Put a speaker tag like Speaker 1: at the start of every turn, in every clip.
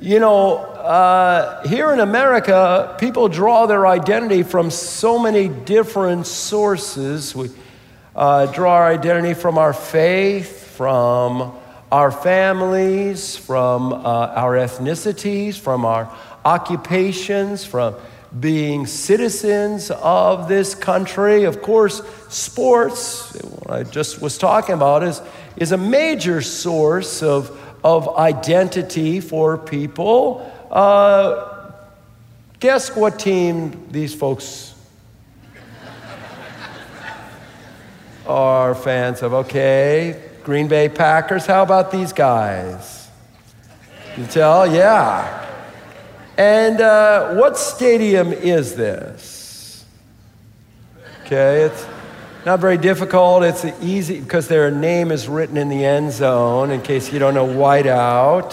Speaker 1: Here in America, people draw their identity from so many different sources. We draw our identity from our faith, from our families, from our ethnicities, from our occupations, from being citizens of this country. Of course, sports, what I just was talking about, is a major source of identity for people. Guess what team these folks are fans of? Okay, Green Bay Packers. How about these guys? You tell? Yeah. And what stadium is this? Okay, it's not very difficult. It's easy because their name is written in the end zone, in case you don't know whiteout.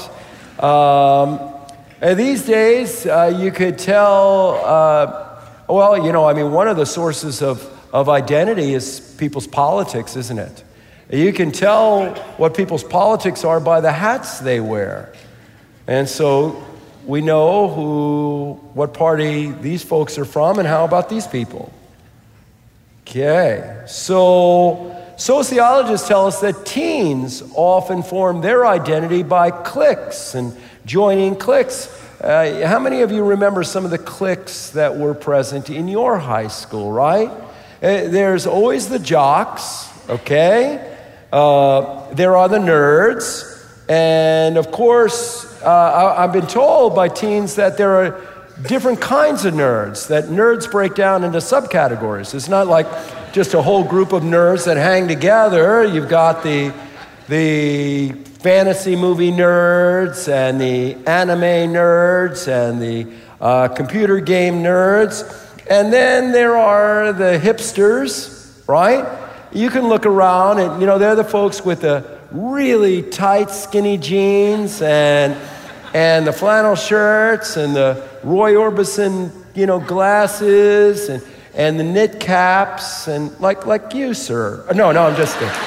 Speaker 1: And these days, you could tell, one of the sources of identity is people's politics, isn't it? You can tell what people's politics are by the hats they wear. And so we know what party these folks are from, and how about these people? Okay, so sociologists tell us that teens often form their identity by cliques and joining cliques. How many of you remember some of the cliques that were present in your high school, right? There's always the jocks, okay? There are the nerds. And of course, I've been told by teens that there are different kinds of nerds, that nerds break down into subcategories. It's not like just a whole group of nerds that hang together. You've got the fantasy movie nerds and the anime nerds and the computer game nerds. And then there are the hipsters, right? You can look around and, they're the folks with the really tight, skinny jeans and the flannel shirts and the Roy Orbison, glasses and the knit caps and like you, sir. No, I'm just kidding.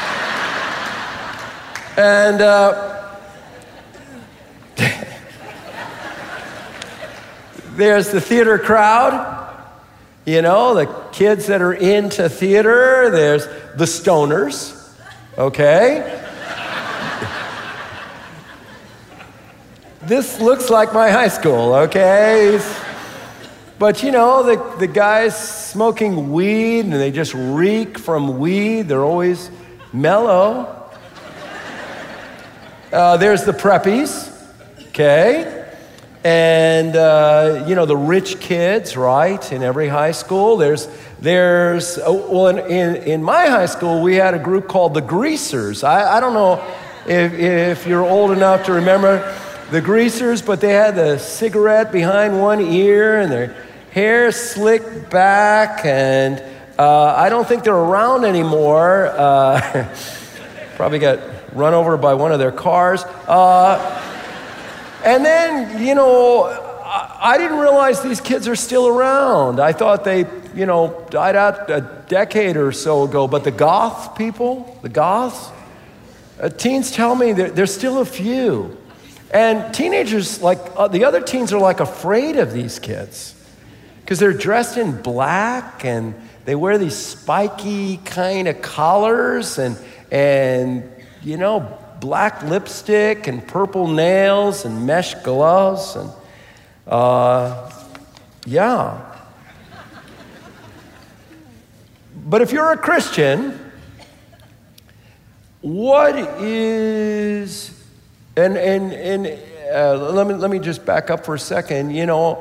Speaker 1: And there's the theater crowd. The kids that are into theater. There's the stoners, okay? This looks like my high school, okay? But the guys smoking weed, and they just reek from weed. They're always mellow. There's the preppies, okay? And, the rich kids, right, in every high school. In my high school, we had a group called the Greasers. I don't know if you're old enough to remember the Greasers, but they had the cigarette behind one ear and their hair slicked back, and I don't think they're around anymore. Probably got run over by one of their cars. And then, I didn't realize these kids are still around. I thought they, died out a decade or so ago. But the goth people, the goths, teens tell me there's still a few. And teenagers, the other teens are afraid of these kids because they're dressed in black and they wear these spiky kind of collars and black lipstick and purple nails and mesh gloves and yeah. But if you're a Christian, what is let me just back up for a second.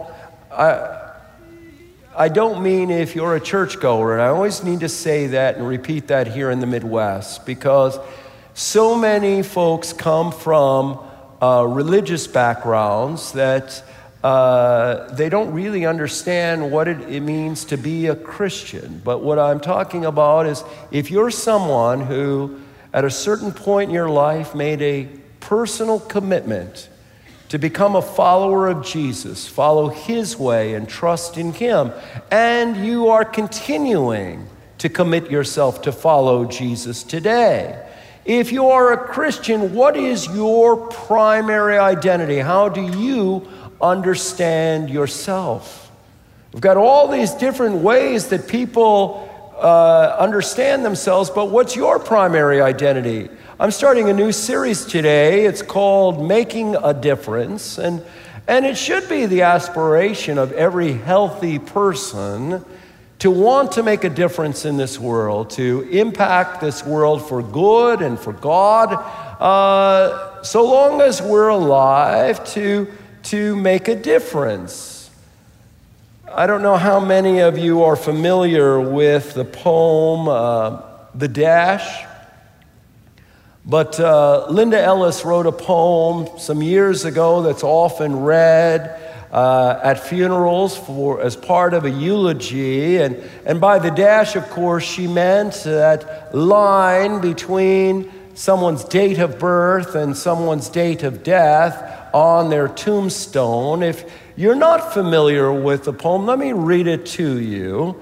Speaker 1: I don't mean if you're a churchgoer, and I always need to say that and repeat that here in the Midwest, because so many folks come from religious backgrounds that they don't really understand what it means to be a Christian. But what I'm talking about is if you're someone who, at a certain point in your life, made a personal commitment to become a follower of Jesus, follow his way and trust in him, and you are continuing to commit yourself to follow Jesus today. If you are a Christian, what is your primary identity? How do you understand yourself? We've got all these different ways that people understand themselves, but what's your primary identity? I'm starting a new series today. It's called Making a Difference, and it should be the aspiration of every healthy person to want to make a difference in this world, to impact this world for good and for God, so long as we're alive to make a difference. I don't know how many of you are familiar with the poem, The Dash, but Linda Ellis wrote a poem some years ago that's often read at funerals as part of a eulogy. And by the dash, of course, she meant that line between someone's date of birth and someone's date of death on their tombstone. If you're not familiar with the poem, let me read it to you.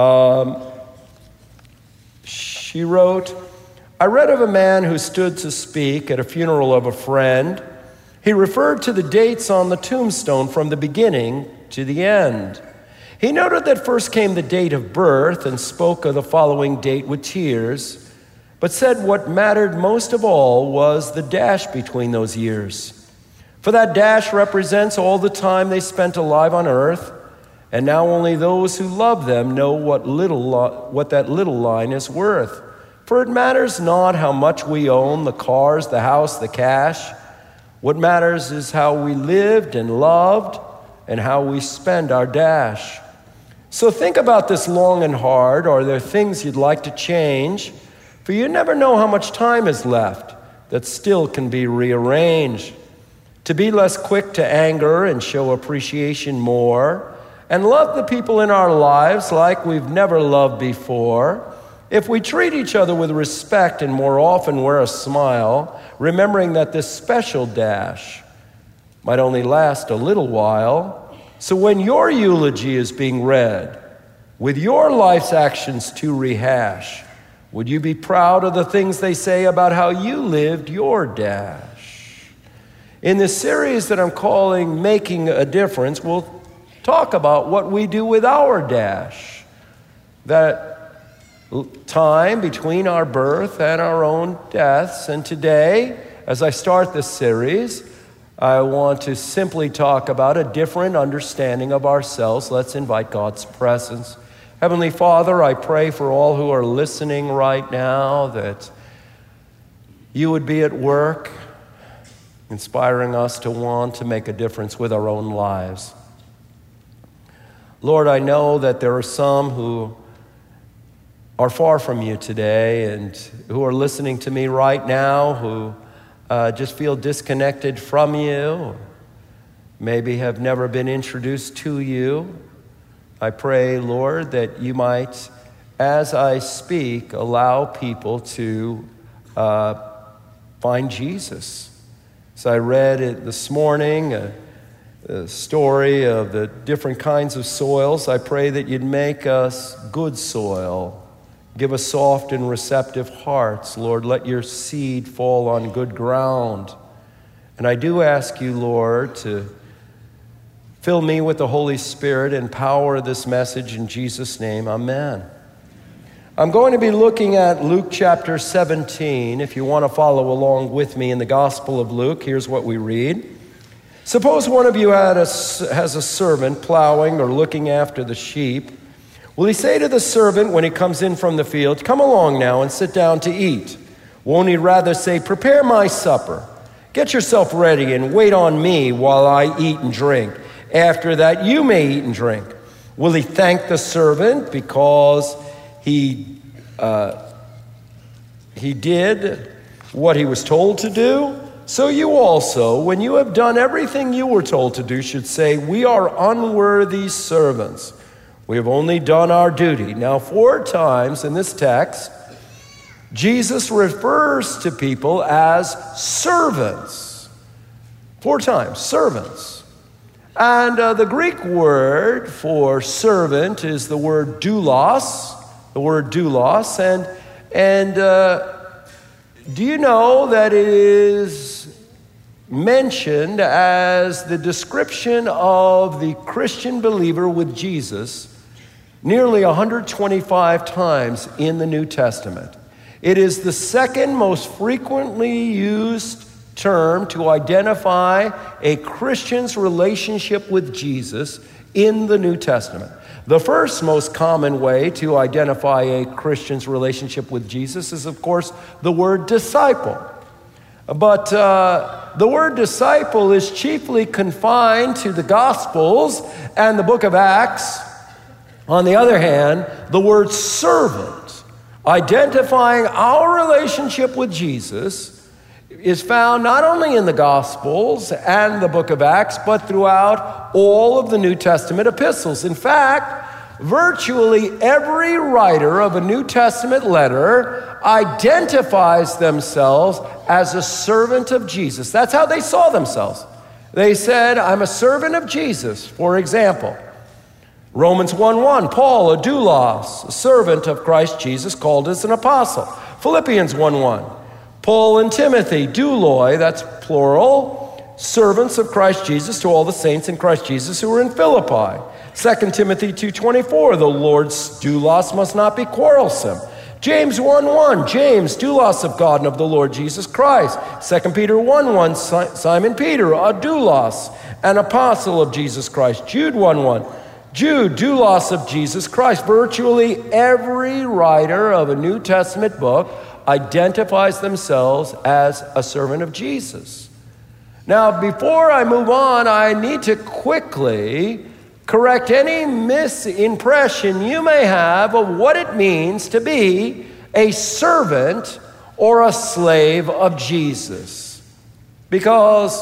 Speaker 1: She wrote, "I read of a man who stood to speak at a funeral of a friend. He referred to the dates on the tombstone from the beginning to the end. He noted that first came the date of birth and spoke of the following date with tears, but said what mattered most of all was the dash between those years. For that dash represents all the time they spent alive on earth, and now only those who love them know what that little line is worth. For it matters not how much we own, the cars, the house, the cash. What matters is how we lived and loved and how we spend our dash. So think about this long and hard. Are there things you'd like to change? For you never know how much time is left that still can be rearranged. To be less quick to anger and show appreciation more, and love the people in our lives like we've never loved before. If we treat each other with respect and more often wear a smile, remembering that this special dash might only last a little while. So when your eulogy is being read, with your life's actions to rehash, would you be proud of the things they say about how you lived your dash?" In this series that I'm calling Making a Difference, we'll talk about what we do with our dash. That time between our birth and our own deaths. And today, as I start this series, I want to simply talk about a different understanding of ourselves. Let's invite God's presence. Heavenly Father, I pray for all who are listening right now that you would be at work, inspiring us to want to make a difference with our own lives. Lord, I know that there are some who are far from you today and who are listening to me right now who just feel disconnected from you, maybe have never been introduced to you. I pray, Lord, that you might, as I speak, allow people to find Jesus. So I read it this morning, a story of the different kinds of soils. I pray that you'd make us good soil. Give us soft and receptive hearts. Lord, let your seed fall on good ground. And I do ask you, Lord, to fill me with the Holy Spirit and power this message in Jesus' name. Amen. I'm going to be looking at Luke chapter 17. If you want to follow along with me in the Gospel of Luke, here's what we read. Suppose one of you has a servant plowing or looking after the sheep. Will he say to the servant when he comes in from the field, "Come along now and sit down to eat"? Won't he rather say, "Prepare my supper. Get yourself ready and wait on me while I eat and drink. After that, you may eat and drink"? Will he thank the servant because he did what he was told to do? So you also, when you have done everything you were told to do, should say, "We are unworthy servants. We have only done our duty." Now, 4 times in this text, Jesus refers to people as servants. 4 times, servants. And the Greek word for servant is the word doulos, and Do you know that it is mentioned as the description of the Christian believer with Jesus nearly 125 times in the New Testament? It is the second most frequently used term to identify a Christian's relationship with Jesus in the New Testament. The first most common way to identify a Christian's relationship with Jesus is, of course, the word disciple. But the word disciple is chiefly confined to the Gospels and the book of Acts. On the other hand, the word servant, identifying our relationship with Jesus, is found not only in the Gospels and the book of Acts, but throughout all of the New Testament epistles. In fact, virtually every writer of a New Testament letter identifies themselves as a servant of Jesus. That's how they saw themselves. They said, I'm a servant of Jesus. For example, Romans 1:1, Paul, a doulos, a servant of Christ Jesus, called as an apostle. Philippians 1:1, Paul and Timothy, douloi, that's plural, servants of Christ Jesus to all the saints in Christ Jesus who are in Philippi. 2 Timothy 2:24, the Lord's doulos must not be quarrelsome. James 1:1, James, doulos of God and of the Lord Jesus Christ. 2 Peter 1:1, Simon Peter, a doulos, an apostle of Jesus Christ. Jude 1:1, Jude, doulos of Jesus Christ. Virtually every writer of a New Testament book identifies themselves as a servant of Jesus. Now, before I move on, I need to quickly correct any misimpression you may have of what it means to be a servant or a slave of Jesus. Because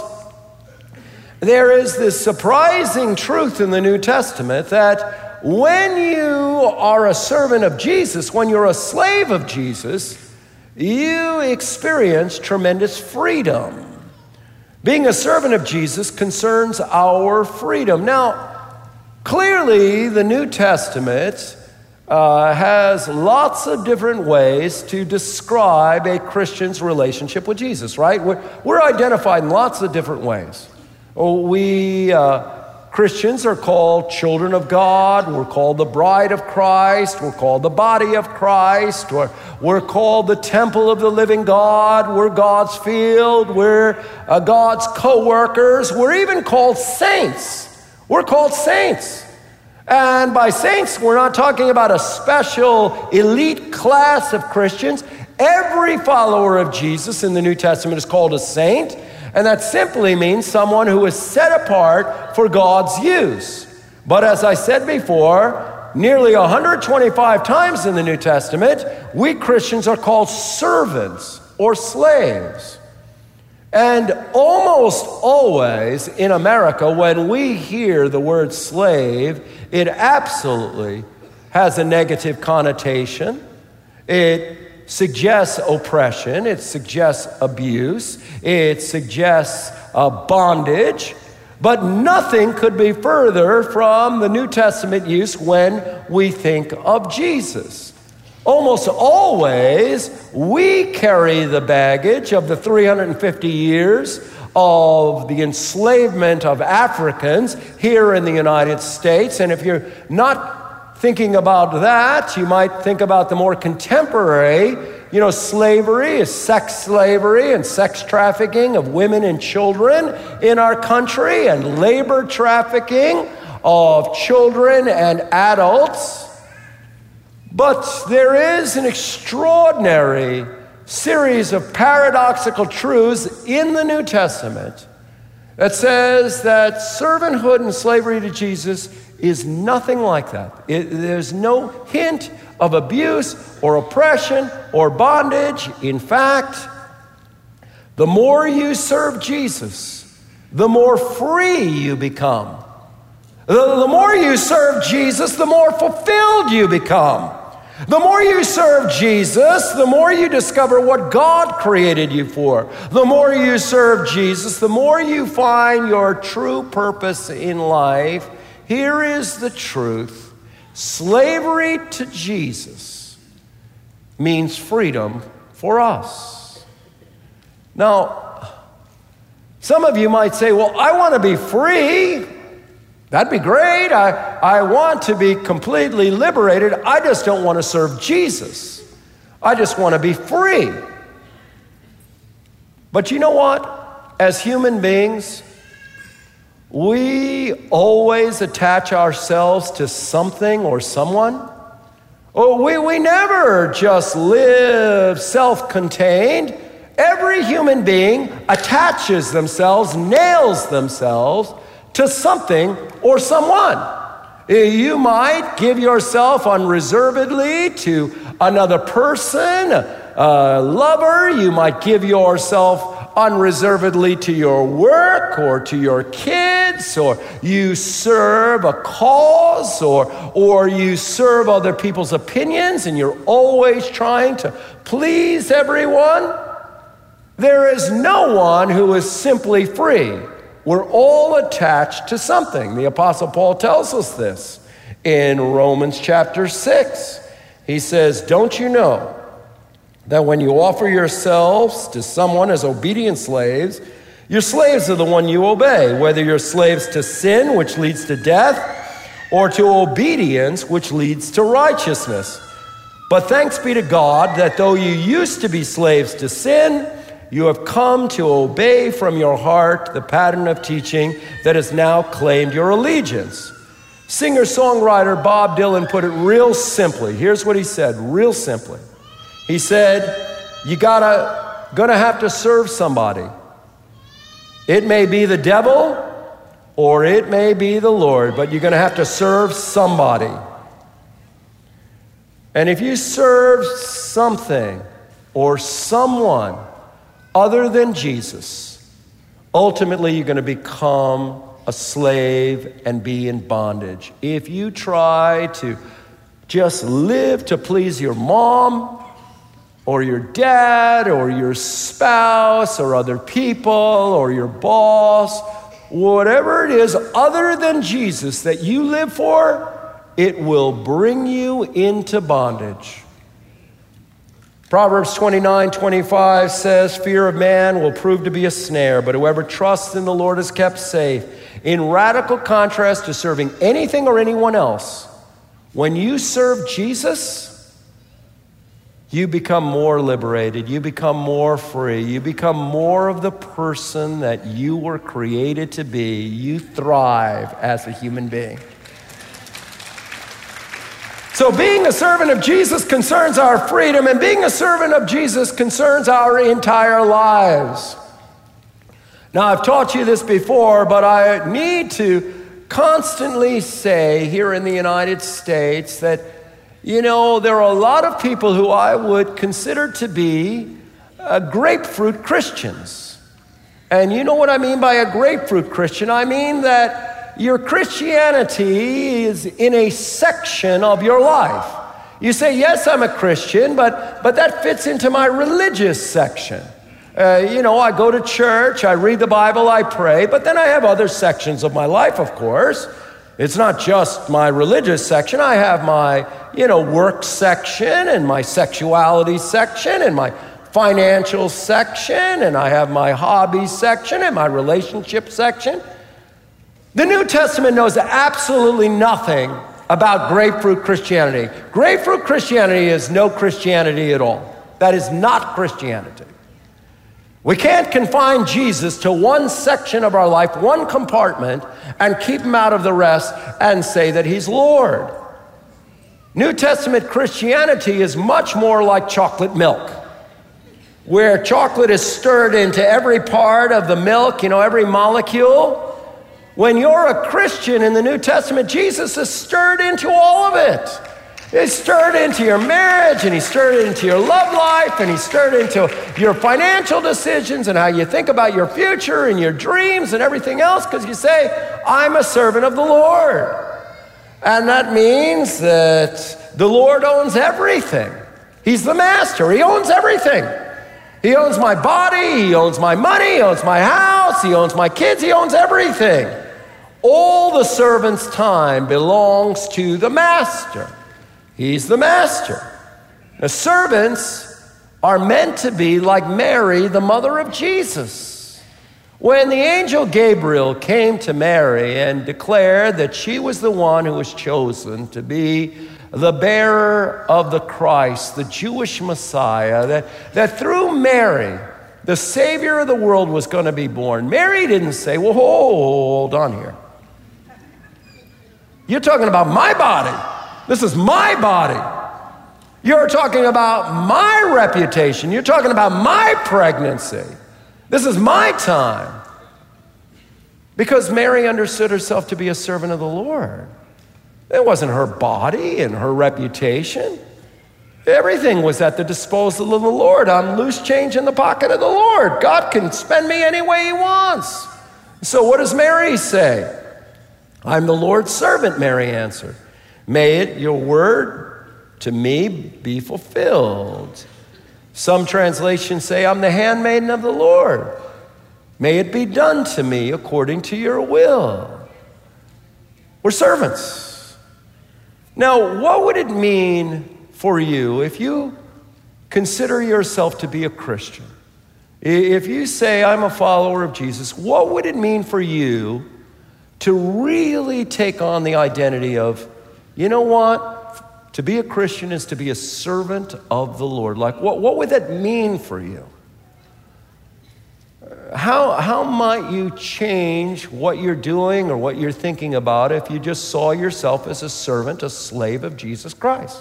Speaker 1: there is this surprising truth in the New Testament that when you are a servant of Jesus, when you're a slave of Jesus, you experience tremendous freedom. Being a servant of Jesus concerns our freedom. Now, clearly, the New Testament has lots of different ways to describe a Christian's relationship with Jesus, right? We're identified in lots of different ways. We Christians are called children of God. We're called the bride of Christ. We're called the body of Christ. We're called the temple of the living God. We're God's field. We're God's co-workers. We're even called saints. We're called saints. And by saints, we're not talking about a special elite class of Christians. Every follower of Jesus in the New Testament is called a saint. And that simply means someone who is set apart for God's use. But as I said before, nearly 125 times in the New Testament, we Christians are called servants or slaves. And almost always in America, when we hear the word slave, it absolutely has a negative connotation. It suggests oppression, it suggests abuse, it suggests bondage, but nothing could be further from the New Testament use when we think of Jesus. Almost always, we carry the baggage of the 350 years of the enslavement of Africans here in the United States, and if you're not thinking about that, you might think about the more contemporary, slavery, sex slavery and sex trafficking of women and children in our country, and labor trafficking of children and adults. But there is an extraordinary series of paradoxical truths in the New Testament that says that servanthood and slavery to Jesus is nothing like that. There's no hint of abuse or oppression or bondage. In fact, the more you serve Jesus, the more free you become. The more you serve Jesus, the more fulfilled you become. The more you serve Jesus, the more you discover what God created you for. The more you serve Jesus, the more you find your true purpose in life. Here is the truth. Slavery to Jesus means freedom for us. Now, some of you might say, well, I want to be free. That'd be great. I want to be completely liberated. I just don't want to serve Jesus. I just want to be free. But you know what? As human beings, we always attach ourselves to something or someone. Oh, we never just live self-contained. Every human being attaches themselves, nails themselves to something or someone. You might give yourself unreservedly to another person, a lover. You might give yourself unreservedly to your work or to your kids, or you serve a cause, or you serve other people's opinions, and you're always trying to please everyone. There is no one who is simply free. We're all attached to something. The Apostle Paul tells us this in Romans chapter 6. He says, don't you know that when you offer yourselves to someone as obedient slaves, you're slaves of the one you obey, whether you're slaves to sin, which leads to death, or to obedience, which leads to righteousness. But thanks be to God that though you used to be slaves to sin, you have come to obey from your heart the pattern of teaching that has now claimed your allegiance. Singer-songwriter Bob Dylan put it real simply. Here's what he said, real simply. He said, you gonna have to serve somebody. It may be the devil or it may be the Lord, but you're gonna have to serve somebody. And if you serve something or someone other than Jesus, ultimately you're going to become a slave and be in bondage. If you try to just live to please your mom or your dad or your spouse or other people or your boss, whatever it is other than Jesus that you live for, it will bring you into bondage. Proverbs 29:25 says, fear of man will prove to be a snare, but whoever trusts in the Lord is kept safe. In radical contrast to serving anything or anyone else, when you serve Jesus, you become more liberated, you become more free, you become more of the person that you were created to be. You thrive as a human being. So being a servant of Jesus concerns our freedom, and being a servant of Jesus concerns our entire lives. Now, I've taught you this before, but I need to constantly say here in the United States that, there are a lot of people who I would consider to be grapefruit Christians. And you know what I mean by a grapefruit Christian? I mean that your Christianity is in a section of your life. You say, yes, I'm a Christian, but that fits into my religious section. I go to church, I read the Bible, I pray, but then I have other sections of my life, of course. It's not just my religious section. I have my, work section and my sexuality section and my financial section, and I have my hobby section and my relationship section. The New Testament knows absolutely nothing about grapefruit Christianity. Grapefruit Christianity is no Christianity at all. That is not Christianity. We can't confine Jesus to one section of our life, one compartment, and keep him out of the rest and say that he's Lord. New Testament Christianity is much more like chocolate milk, where chocolate is stirred into every part of the milk, every molecule. When you're a Christian in the New Testament, Jesus is stirred into all of it. He's stirred into your marriage, and he's stirred into your love life, and he's stirred into your financial decisions and how you think about your future and your dreams and everything else, because you say, I'm a servant of the Lord. And that means that the Lord owns everything. He's the master. He owns everything. He owns my body, he owns my money, he owns my house, he owns my kids, he owns everything. All the servant's time belongs to the master. He's the master. The servants are meant to be like Mary, the mother of Jesus. When the angel Gabriel came to Mary and declared that she was the one who was chosen to be the bearer of the Christ, the Jewish Messiah, that through Mary, the Savior of the world was going to be born, Mary didn't say, well, hold on here. You're talking about my body. This is my body. You're talking about my reputation. You're talking about my pregnancy. This is my time. Because Mary understood herself to be a servant of the Lord. It wasn't her body and her reputation. Everything was at the disposal of the Lord. I'm loose change in the pocket of the Lord. God can spend me any way he wants. So what does Mary say? I'm the Lord's servant, Mary answered. May it, your word to me, be fulfilled. Some translations say, I'm the handmaiden of the Lord. May it be done to me according to your will. We're servants. Now, what would it mean for you if you consider yourself to be a Christian? If you say, I'm a follower of Jesus, what would it mean for you to really take on the identity of, you know what? To be a Christian is to be a servant of the Lord. Like, what would that mean for you? How might you change what you're doing or what you're thinking about if you just saw yourself as a servant, a slave of Jesus Christ?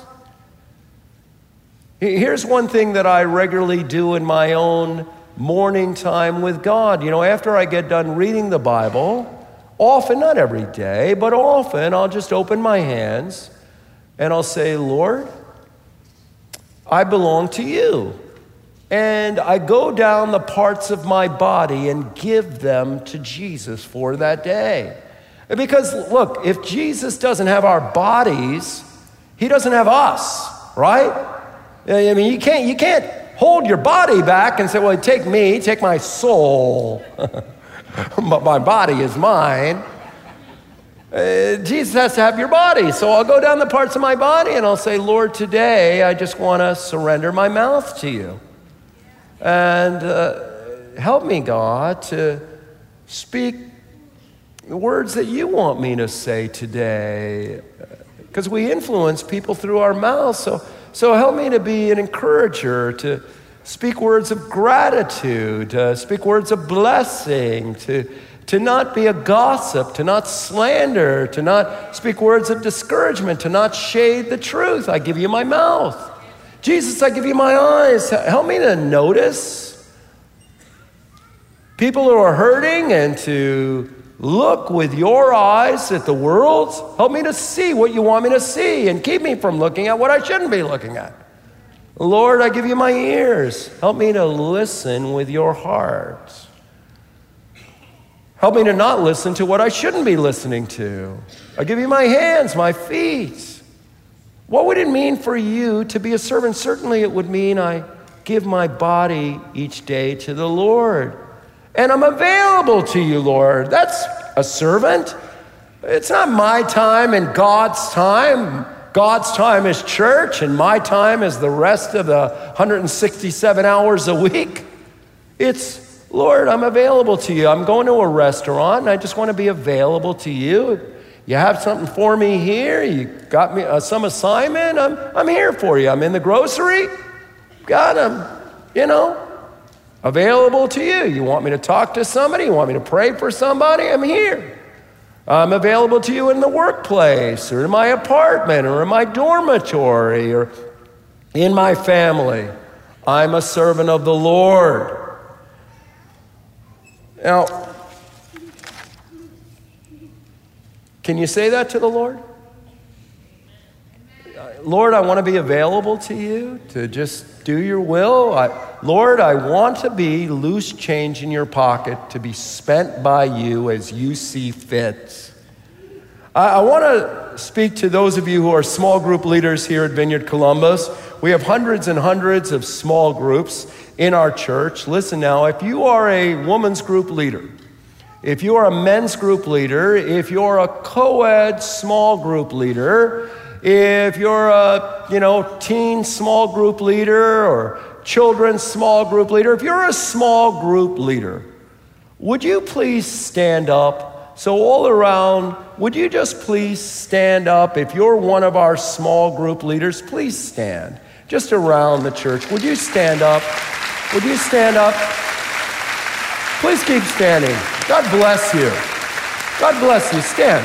Speaker 1: Here's one thing that I regularly do in my own morning time with God. You know, after I get done reading the Bible, often, not every day, but often, I'll just open my hands and I'll say, Lord, I belong to you. And I go down the parts of my body and give them to Jesus for that day. Because look, if Jesus doesn't have our bodies, he doesn't have us, right? I mean, you can't hold your body back and say, well, take me, take my soul, but my body is mine. Jesus has to have your body. So I'll go down the parts of my body and I'll say, Lord, today I just want to surrender my mouth to you. And help me, God, to speak the words that you want me to say today. Because we influence people through our mouths. So help me to be an encourager, to speak words of gratitude, to speak words of blessing, to not be a gossip, to not slander, to not speak words of discouragement, to not shade the truth. I give you my mouth. Jesus, I give you my eyes. Help me to notice people who are hurting and to look with your eyes at the world. Help me to see what you want me to see and keep me from looking at what I shouldn't be looking at. Lord, I give you my ears. Help me to listen with your heart. Help me to not listen to what I shouldn't be listening to. I give you my hands, my feet. What would it mean for you to be a servant? Certainly it would mean I give my body each day to the Lord. And I'm available to you, Lord. That's a servant. It's not my time and God's time. God's time is church, and my time is the rest of the 167 hours a week. It's, Lord, I'm available to you. I'm going to a restaurant, and I just want to be available to you. You have something for me here? You got me some assignment? I'm here for you. I'm in the grocery? God, I'm, available to you. You want me to talk to somebody? You want me to pray for somebody? I'm here. I'm available to you in the workplace or in my apartment or in my dormitory or in my family. I'm a servant of the Lord. Now, can you say that to the Lord? Lord, I want to be available to you to just do your will. Lord, I want to be loose change in your pocket to be spent by you as you see fit. I want to speak to those of you who are small group leaders here at Vineyard Columbus. We have hundreds and hundreds of small groups in our church. Listen now, if you are a women's group leader, if you are a men's group leader, if you're a co-ed small group leader, if you're a, teen small group leader, or children's small group leader, if you're a small group leader, would you please stand up? So all around, would you just please stand up? If you're one of our small group leaders, please stand. Just around the church, would you stand up? Would you stand up? Please keep standing. God bless you. God bless you. Stand.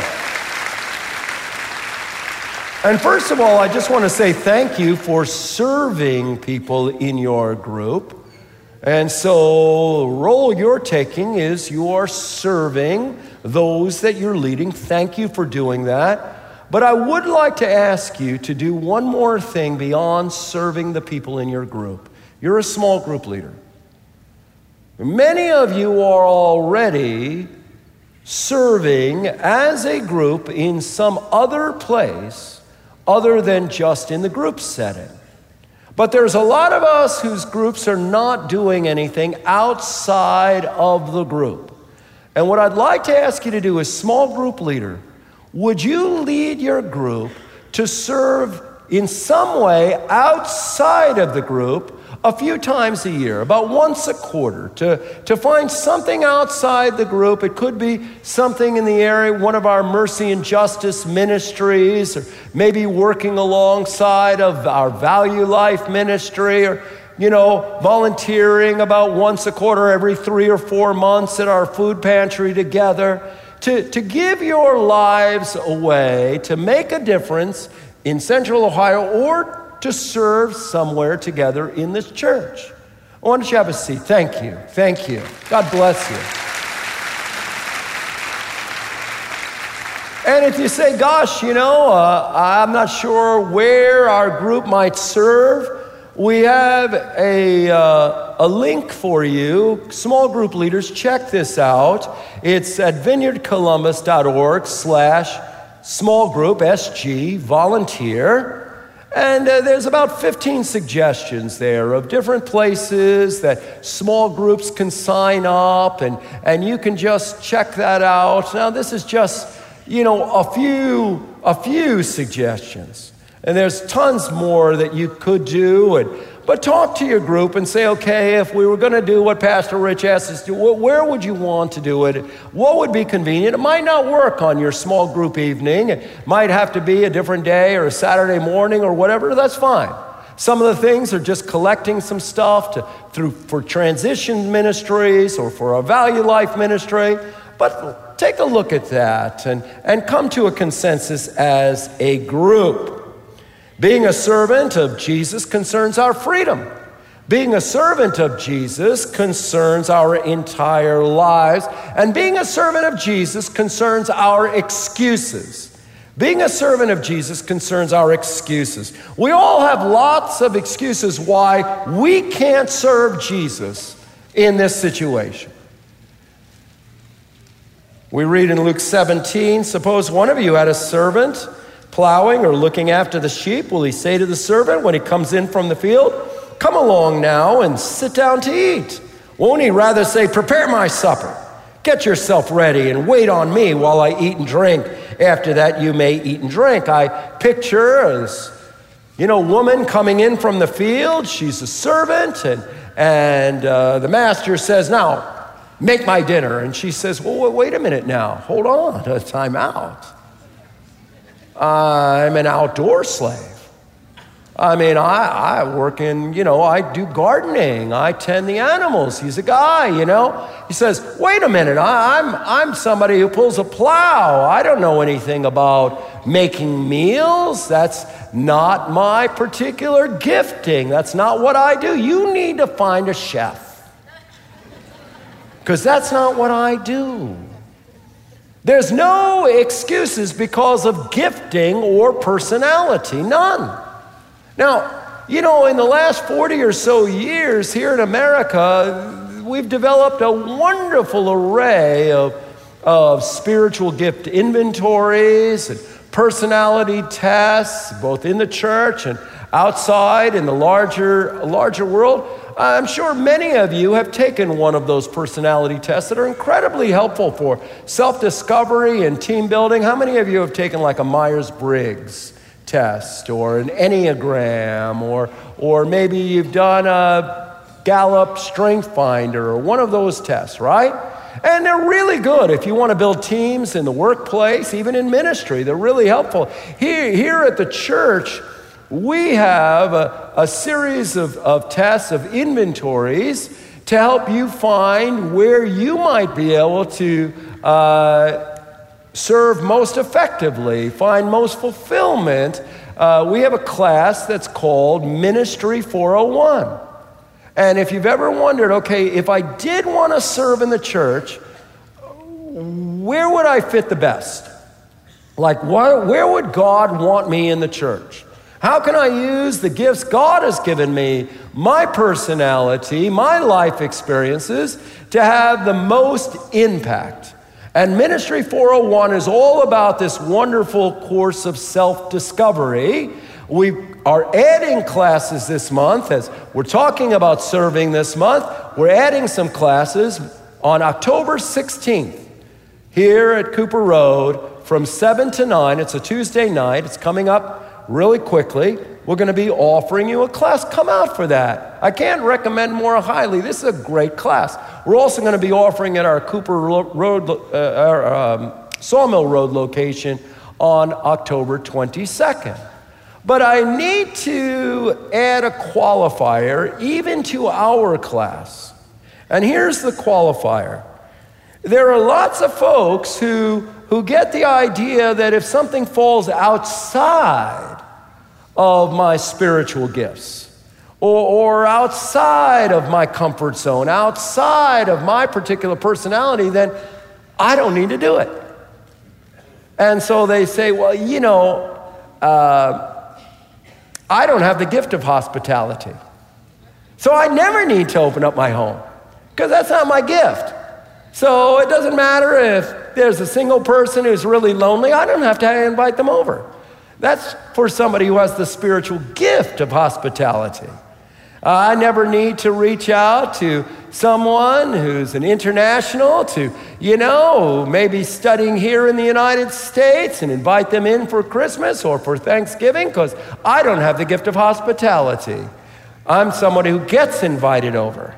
Speaker 1: And first of all, I just want to say thank you for serving people in your group. And so the role you're taking is you are serving those that you're leading. Thank you for doing that. But I would like to ask you to do one more thing beyond serving the people in your group. You're a small group leader. Many of you are already serving as a group in some other place other than just in the group setting. But there's a lot of us whose groups are not doing anything outside of the group. And what I'd like to ask you to do as small group leader, would you lead your group to serve in some way outside of the group a few times a year, about once a quarter, to find something outside the group. It could be something in the area, one of our mercy and justice ministries, or maybe working alongside of our Value Life ministry, or volunteering about once a quarter, every 3 or 4 months at our food pantry together, to give your lives away, to make a difference in Central Ohio, or to serve somewhere together in this church. Why don't you have a seat? Thank you. Thank you. God bless you. And if you say, gosh, I'm not sure where our group might serve, we have a link for you. Small group leaders, check this out. It's at vineyardcolumbus.org/small group, SG, volunteer. And there's about 15 suggestions there of different places that small groups can sign up, and you can just check that out. Now, this is just, a few suggestions. And there's tons more that you could do. But talk to your group and say, okay, if we were going to do what Pastor Rich asked us to do, where would you want to do it? What would be convenient? It might not work on your small group evening. It might have to be a different day or a Saturday morning or whatever. That's fine. Some of the things are just collecting some stuff for transition ministries or for a Value Life ministry. But take a look at that and come to a consensus as a group. Being a servant of Jesus concerns our freedom. Being a servant of Jesus concerns our entire lives. And being a servant of Jesus concerns our excuses. Being a servant of Jesus concerns our excuses. We all have lots of excuses why we can't serve Jesus in this situation. We read in Luke 17, suppose one of you had a servant plowing or looking after the sheep. Will he say to the servant when he comes in from the field, come along now and sit down to eat? Won't he rather say, prepare my supper, get yourself ready and wait on me while I eat and drink. After that you may eat and drink. I picture this, woman coming in from the field. She's a servant and the master says, now make my dinner. And she says, well, wait a minute now, hold on, time out. I'm an outdoor slave. I work in, I do gardening. I tend the animals. He's a guy, He says, wait a minute, I'm somebody who pulls a plow. I don't know anything about making meals. That's not my particular gifting. That's not what I do. You need to find a chef. Because that's not what I do. There's no excuses because of gifting or personality, none. Now, in the last 40 or so years here in America, we've developed a wonderful array of spiritual gift inventories and personality tests, both in the church and outside in the larger world. I'm sure many of you have taken one of those personality tests that are incredibly helpful for self-discovery and team building. How many of you have taken like a Myers-Briggs test or an Enneagram, or maybe you've done a Gallup Strength Finder or one of those tests, right? And they're really good if you want to build teams in the workplace, even in ministry. They're really helpful. Here at the church, we have a series of tests, of inventories to help you find where you might be able to serve most effectively, find most fulfillment. We have a class that's called Ministry 401. And if you've ever wondered, okay, if I did want to serve in the church, where would I fit the best? Like, where would God want me in the church? How can I use the gifts God has given me, my personality, my life experiences, to have the most impact? And Ministry 401 is all about this wonderful course of self-discovery. We are adding classes this month. As we're talking about serving this month, we're adding some classes on October 16th here at Cooper Road from 7 to 9. It's a Tuesday night. It's coming up really quickly. We're going to be offering you a class. Come out for that. I can't recommend more highly. This is a great class. We're also going to be offering at our Cooper Road, Sawmill Road location on October 22nd. But I need to add a qualifier even to our class. And here's the qualifier. There are lots of folks who get the idea that if something falls outside of my spiritual gifts, or outside of my comfort zone, outside of my particular personality, then I don't need to do it. And so they say, well, you know, I don't have the gift of hospitality. So I never need to open up my home because that's not my gift. So it doesn't matter if there's a single person who's really lonely, I don't have to invite them over. That's for somebody who has the spiritual gift of hospitality. I never need to reach out to someone who's an international to, maybe studying here in the United States and invite them in for Christmas or for Thanksgiving because I don't have the gift of hospitality. I'm somebody who gets invited over.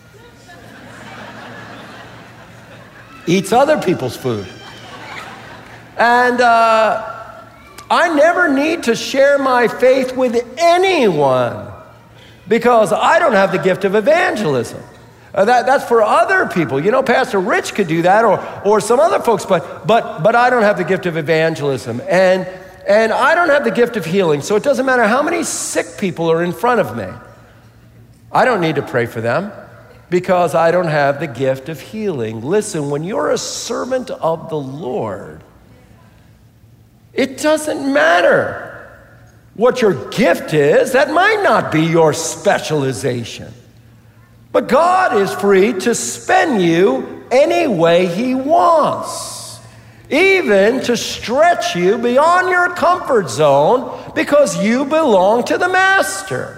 Speaker 1: Eats other people's food. And I never need to share my faith with anyone because I don't have the gift of evangelism. That's for other people. Pastor Rich could do that or some other folks, but I don't have the gift of evangelism. And I don't have the gift of healing. So it doesn't matter how many sick people are in front of me. I don't need to pray for them because I don't have the gift of healing. Listen, when you're a servant of the Lord, it doesn't matter what your gift is. That might not be your specialization. But God is free to spend you any way He wants, even to stretch you beyond your comfort zone because you belong to the Master.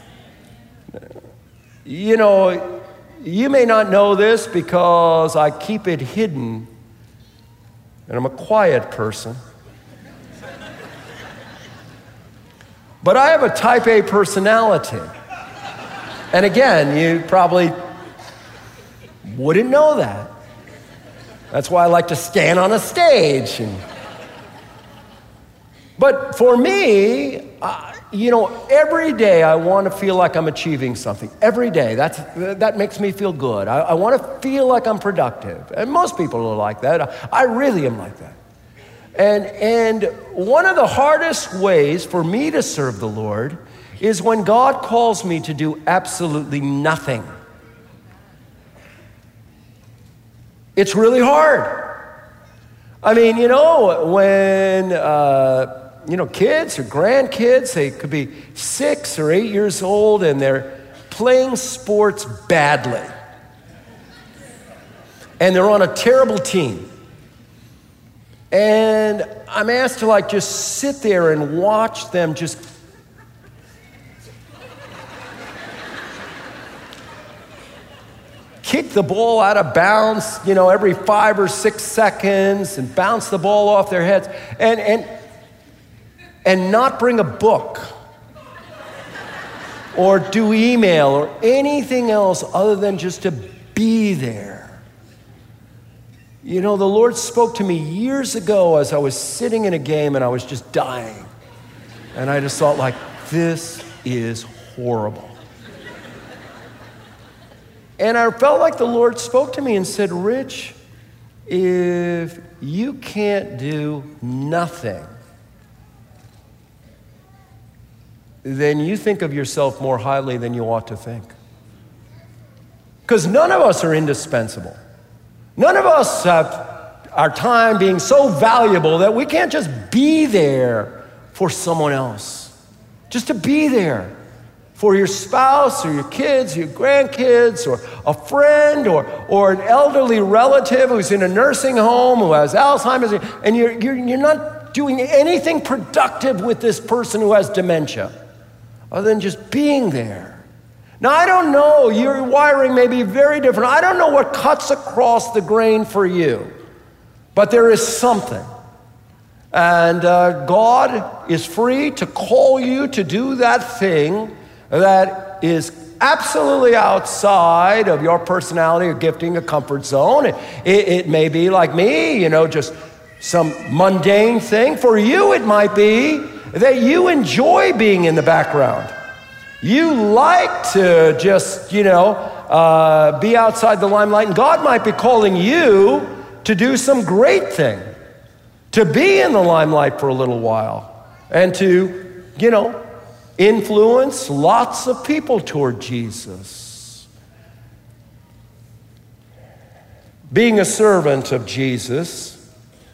Speaker 1: You may not know this because I keep it hidden, and I'm a quiet person. But I have a type A personality. And again, you probably wouldn't know that. That's why I like to stand on a stage. But for me, every day I want to feel like I'm achieving something. Every day. That makes me feel good. I want to feel like I'm productive. And most people are like that. I really am like that. And one of the hardest ways for me to serve the Lord is when God calls me to do absolutely nothing. It's really hard. I mean, when kids or grandkids, they could be 6 or 8 years old and they're playing sports badly. And they're on a terrible team. And I'm asked to just sit there and watch them just kick the ball out of bounds, every 5 or 6 seconds and bounce the ball off their heads. And and not bring a book or do email or anything else other than just to be there. You know, the Lord spoke to me years ago as I was sitting in a game and I was just dying. And I just thought, like, this is horrible. And I felt like the Lord spoke to me and said, Rich, if you can't do nothing, then you think of yourself more highly than you ought to think. Because none of us are indispensable. None of us have our time being so valuable that we can't just be there for someone else. Just to be there for your spouse or your kids, your grandkids, or a friend, or an elderly relative who's in a nursing home, who has Alzheimer's, and you're not doing anything productive with this person who has dementia, other than just being there. Now, I don't know, your wiring may be very different. I don't know what cuts across the grain for you, but there is something. And God is free to call you to do that thing that is absolutely outside of your personality or gifting, a comfort zone. It may be like me, you know, just some mundane thing. For you, it might be that you enjoy being in the background. You like to just, be outside the limelight, and God might be calling you to do some great thing, to be in the limelight for a little while, and to, influence lots of people toward Jesus. Being a servant of Jesus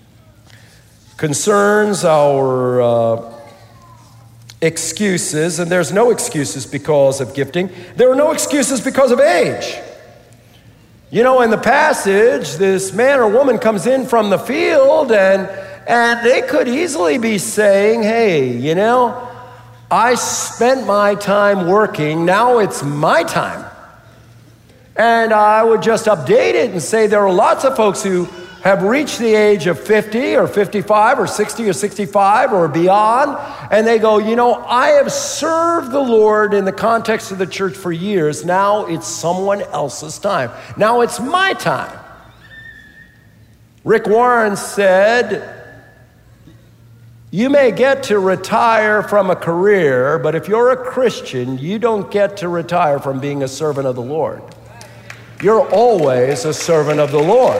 Speaker 1: concerns our excuses, and there's no excuses because of gifting. There are no excuses because of age. You know, in the passage, this man or woman comes in from the field, and they could easily be saying, hey, I spent my time working, now it's my time. And I would just update it and say there are lots of folks who have reached the age of 50 or 55 or 60 or 65 or beyond, and they go, I have served the Lord in the context of the church for years. Now it's someone else's time. Now it's my time. Rick Warren said, you may get to retire from a career, but if you're a Christian, you don't get to retire from being a servant of the Lord. You're always a servant of the Lord.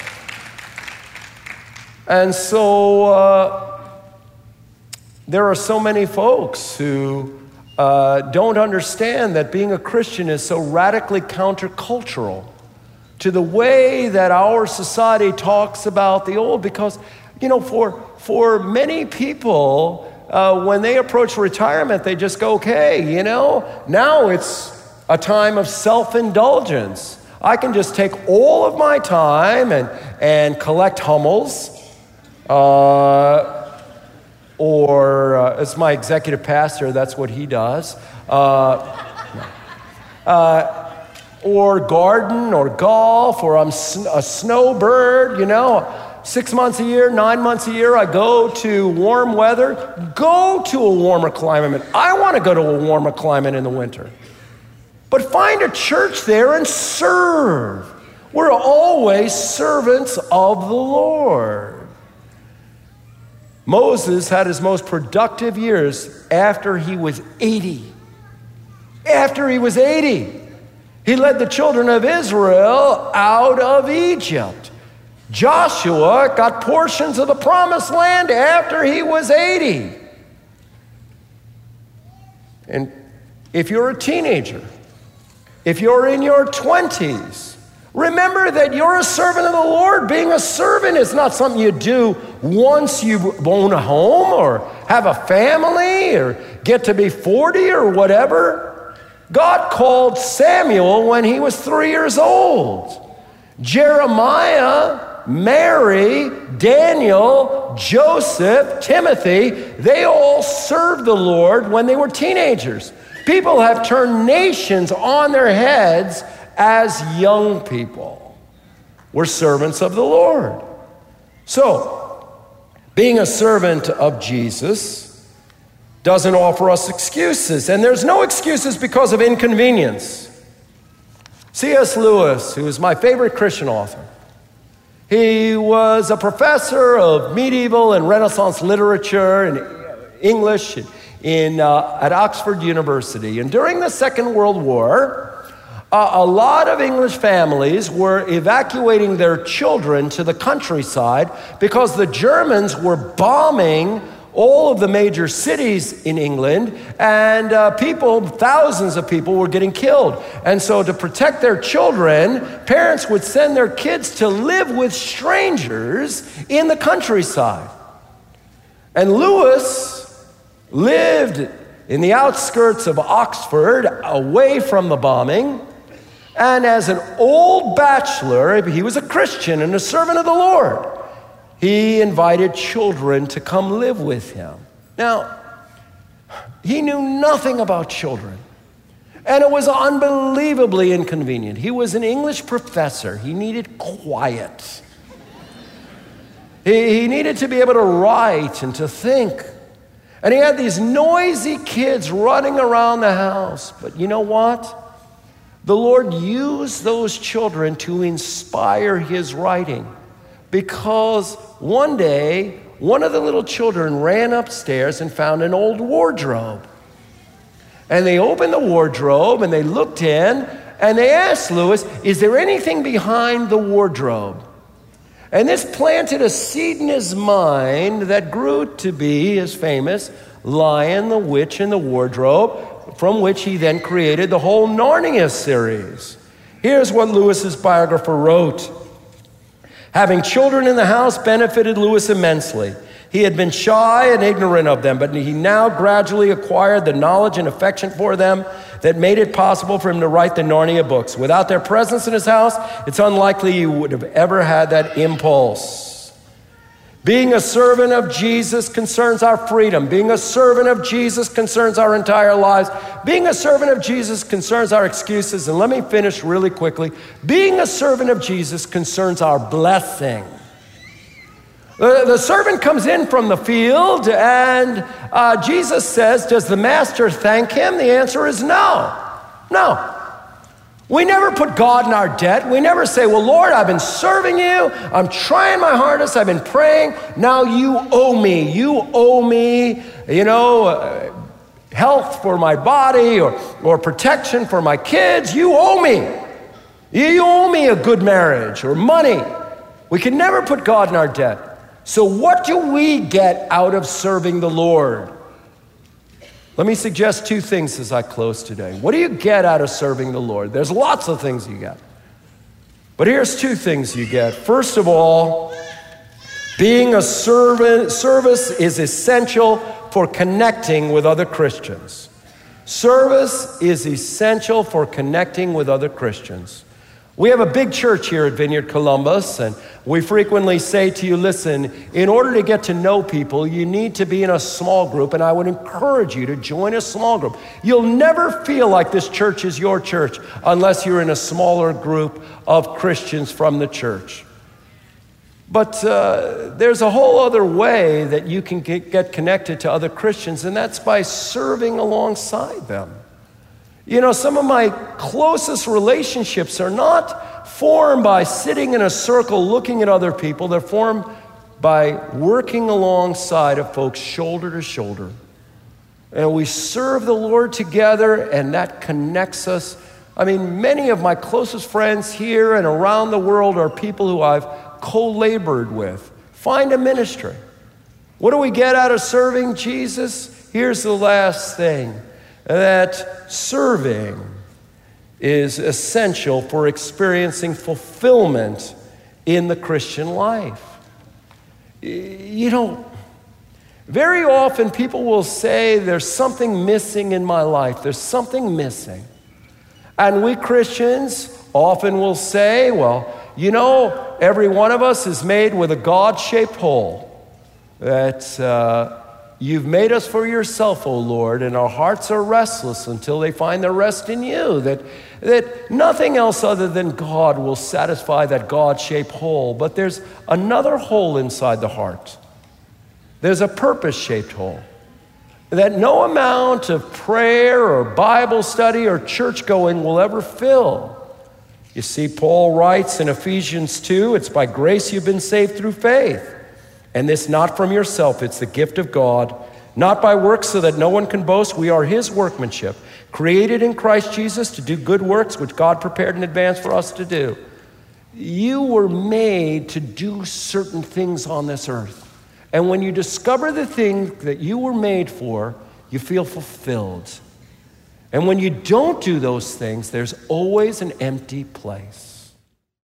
Speaker 1: And so there are so many folks who don't understand that being a Christian is so radically countercultural to the way that our society talks about the old, because, for many people, when they approach retirement, they just go, okay, now it's a time of self-indulgence. I can just take all of my time and collect Hummels, or as my executive pastor, that's what he does, or garden or golf, or I'm a snowbird, 6 months a year, 9 months a year, I go to warm weather. Go to a warmer climate. I want to go to a warmer climate in the winter. But find a church there and serve. We're always servants of the Lord. Moses had his most productive years after he was 80. After he was 80, he led the children of Israel out of Egypt. Joshua got portions of the promised land after he was 80. And if you're a teenager, if you're in your 20s, remember that you're a servant of the Lord. Being a servant is not something you do once you own a home or have a family or get to be 40 or whatever. God called Samuel when he was 3 years old. Jeremiah, Mary, Daniel, Joseph, Timothy, they all served the Lord when they were teenagers. People have turned nations on their heads as young people. We're servants of the Lord. So, being a servant of Jesus doesn't offer us excuses, and there's no excuses because of inconvenience. C.S. Lewis, who is my favorite Christian author, he was a professor of medieval and Renaissance literature and English at Oxford University. And during the Second World War, a lot of English families were evacuating their children to the countryside because the Germans were bombing all of the major cities in England, and thousands of people were getting killed. And so to protect their children, parents would send their kids to live with strangers in the countryside. And Lewis lived in the outskirts of Oxford, away from the bombing, and as an old bachelor, he was a Christian and a servant of the Lord. He invited children to come live with him. Now, he knew nothing about children, and it was unbelievably inconvenient. He was an English professor. He needed quiet. He needed to be able to write and to think. And he had these noisy kids running around the house. But you know what? The Lord used those children to inspire his writing. Because one day, one of the little children ran upstairs and found an old wardrobe. And they opened the wardrobe and they looked in and they asked Lewis, "Is there anything behind the wardrobe?" And this planted a seed in his mind that grew to be his famous Lion, the Witch, and the Wardrobe, from which he then created the whole Narnia series. Here's what Lewis's biographer wrote. Having children in the house benefited Lewis immensely. He had been shy and ignorant of them, but he now gradually acquired the knowledge and affection for them that made it possible for him to write the Narnia books. Without their presence in his house, it's unlikely he would have ever had that impulse. Being a servant of Jesus concerns our freedom. Being a servant of Jesus concerns our entire lives. Being a servant of Jesus concerns our excuses. And let me finish really quickly. Being a servant of Jesus concerns our blessing. The servant comes in from the field, and Jesus says, does the master thank him? The answer is no. No. We never put God in our debt. We never say, well, Lord, I've been serving you. I'm trying my hardest. I've been praying. Now you owe me. You owe me, health for my body or protection for my kids. You owe me. You owe me a good marriage or money. We can never put God in our debt. So what do we get out of serving the Lord? Let me suggest two things as I close today. What do you get out of serving the Lord? There's lots of things you get. But here's two things you get. First of all, being a service is essential for connecting with other Christians. Service is essential for connecting with other Christians. We have a big church here at Vineyard Columbus, and we frequently say to you, listen, in order to get to know people, you need to be in a small group, and I would encourage you to join a small group. You'll never feel like this church is your church unless you're in a smaller group of Christians from the church. But there's a whole other way that you can get connected to other Christians, and that's by serving alongside them. You know, some of my closest relationships are not formed by sitting in a circle looking at other people. They're formed by working alongside of folks shoulder to shoulder. And we serve the Lord together, and that connects us. I mean, many of my closest friends here and around the world are people who I've co-labored with. Find a ministry. What do we get out of serving Jesus? Here's the last thing. That serving is essential for experiencing fulfillment in the Christian life. You know, very often people will say, there's something missing in my life. There's something missing. And we Christians often will say, well, you know, every one of us is made with a God-shaped hole. That you've made us for yourself, O Lord, and our hearts are restless until they find their rest in you. That nothing else other than God will satisfy that God-shaped hole. But there's another hole inside the heart. There's a purpose-shaped hole. that no amount of prayer or Bible study or church going will ever fill. You see, Paul writes in Ephesians 2, it's by grace you've been saved through faith. And this not from yourself, it's the gift of God, not by works so that no one can boast. We are his workmanship, created in Christ Jesus to do good works which God prepared in advance for us to do. You were made to do certain things on this earth. And when you discover the thing that you were made for, you feel fulfilled. And when you don't do those things, there's always an empty place.